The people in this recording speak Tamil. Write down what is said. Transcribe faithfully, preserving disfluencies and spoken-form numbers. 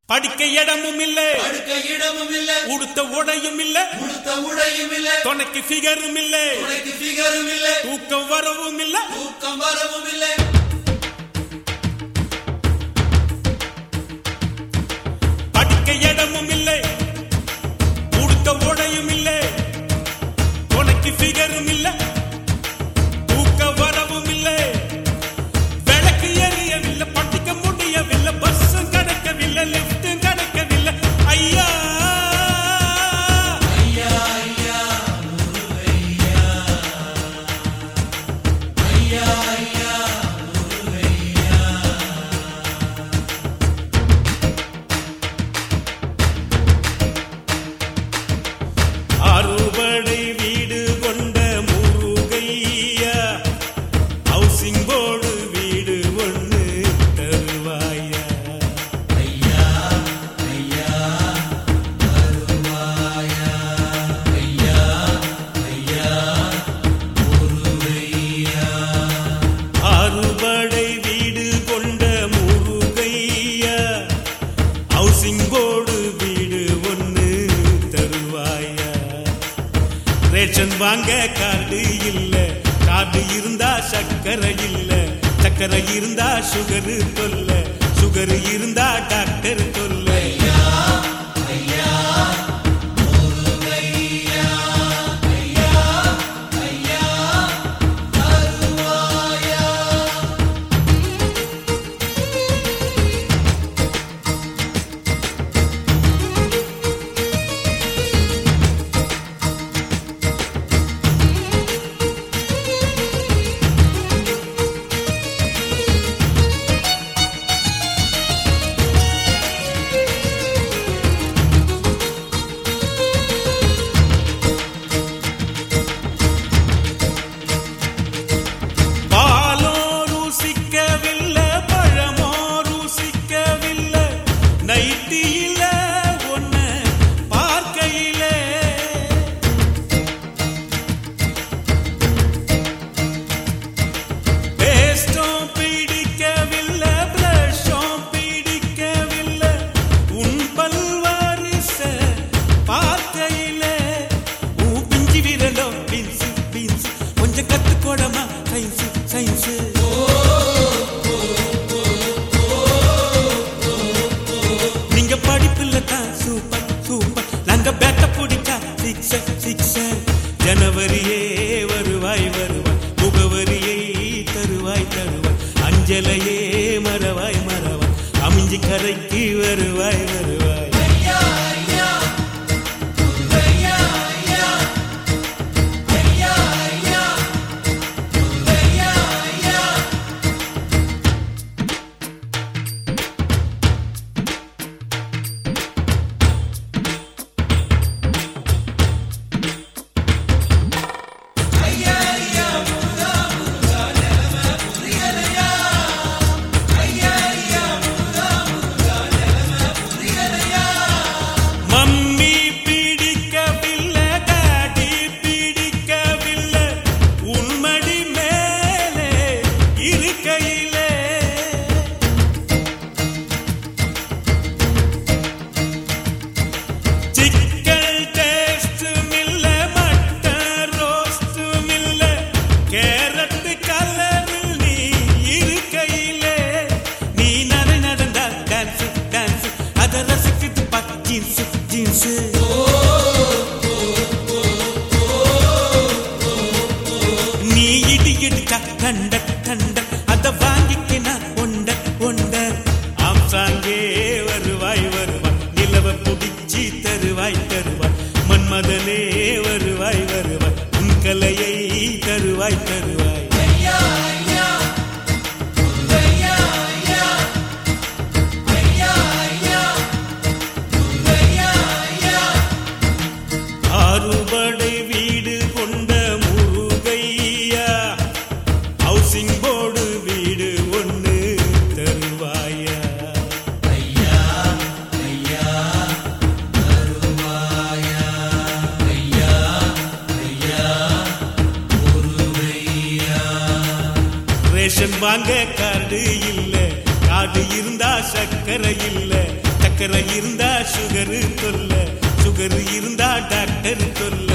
படிக்க இடமும் இல்ல, படுக்க இடமும் இல்ல, உடுத்த உடையும் இல்ல, உடுத்த உடையும் இல்ல, துணைக்கு ஃபிகரும் இல்ல, துணைக்கு ஃபிகரும் இல்ல, தூக்கம் வரவும் இல்ல, தூக்கம் வரவும் இல்ல. படிக்க இடமும் இல்ல, உடுத்த உடையும் இல்ல, துணைக்கு ஃபிகரும் இல்ல, தூக்கம் வரவும் இல்ல, விளக்கு எரியவில்லை, படிக்க முடியவில்லை, பஸ்ஸும் கிடைக்கவில்லை, லிப்டும் கிடைக்கவில்லை. ஐயா ஐயா ஐயா முருகையா, ஐயா ஐயா முருகையா. அறுபடை வீடு கொண்ட முருகையா, ஹவுசிங் போர்டு வீடு ஒண்ணு தருவாயா? ஐயா ஐயா வருவாயா, ஐயா ஐயா முருகையா. அறுபடை வீடு கொண்ட முருகையா, ஹவுசிங் போர்டு வீடு ஒண்ணு தருவாயா? ரேஷன் வாங்க கார்டு இல்ல, கார்டு இருந்தா சக்கரை இல்ல, சக்கரை இருந்தா சுகரு தொல்ல, சுகரு இருந்தா டாக்டர் தொல்ல. ஐயா ஐயா முருகையா, ஐயா ஐயா வருவாயா. பாலோ ருசிக்கவில்லை, பழமோ ருசிக்கவில்லை, நைட்டியில ஒன்ன பார்க்கையிலே பேஸ்டும் பிடிக்கவில்லை, பிரஷும் பிடிக்கவில்லை, உன் பல்வாரிச பார்க்கையிலே உன் பிஞ்சி விரலோ பீன்ஸ் பீன்ஸ், கொஞ்சம் கத்துக்கோடமா சயின்ஸ் சயின்ஸ். நீங்க படிப்புல தான் சூப்பர் சூப்பர், நாங்க பேட்ட பிடிச்சா சிக்ஸ் சிக்ஸ். ஜனவரியே வருவாய் வருவாய், முகவரியை தருவாய் தருவாய், அஞ்சலையே மறவாய் மறவாய், அமைஞ்சி கரைக்கு வருவாய் வருவாய். ஐயா ஐயா முருகையா, ஐயா ஐயா ஐயா முருகையா, ஐயா. ஐயா ஐயா முருகா முருகா நிலைமை புரியலையா, ஐயா ஐயா முருகா முருகா நிலைமை புரியலையா. மம்மி பிடிக்கவில்லை, டாடி பிடிக்கவில்லை, உன்மடி மேலே இருக்கையிலே சிக்கன் டேஸ்டும் இல்ல, மட்டன் ரோஸ்டும் இல்ல, கேரட் கலரில் நீ இருக்கையிலே நீ நட நடந்தா டான்ஸ் டான்ஸ், அத ரசிக்குது பா ஜீன்ஸ் ஜீன்ஸ். நீ இடி இடிச்சா கண்ட கண்ட, அத வாங்கிக்கினா ஒண்ட ஒண்ட. ஆம்சாங்கே வருவாய் வருவாய், நிலவ புடிச்சி தருவாய் தருவாய், மன்மதனே வருவாய் வருவாய், உன் கலையை தருவாய் தருவாய். ஐயா ஐயா முருகையா, ஐயா ஐயா ஐயா முருகையா, ஐயா. அறுபடை வீடு கொண்ட முருகையா, ஹவுசிங் போர்டு வீடு ஒண்ணு தருவாயா? ஐயா ஐயா வருவாயா, ஐயா ஐயா முருகையா. ரேஷன் வாங்க கார்டு இல்ல, கார்டு இருந்தா சக்கரை இல்ல, சக்கரை சக்கரை இருந்தா சுகரு தொல்ல சுகரு இருந்தா டாக்டர் தொல்ல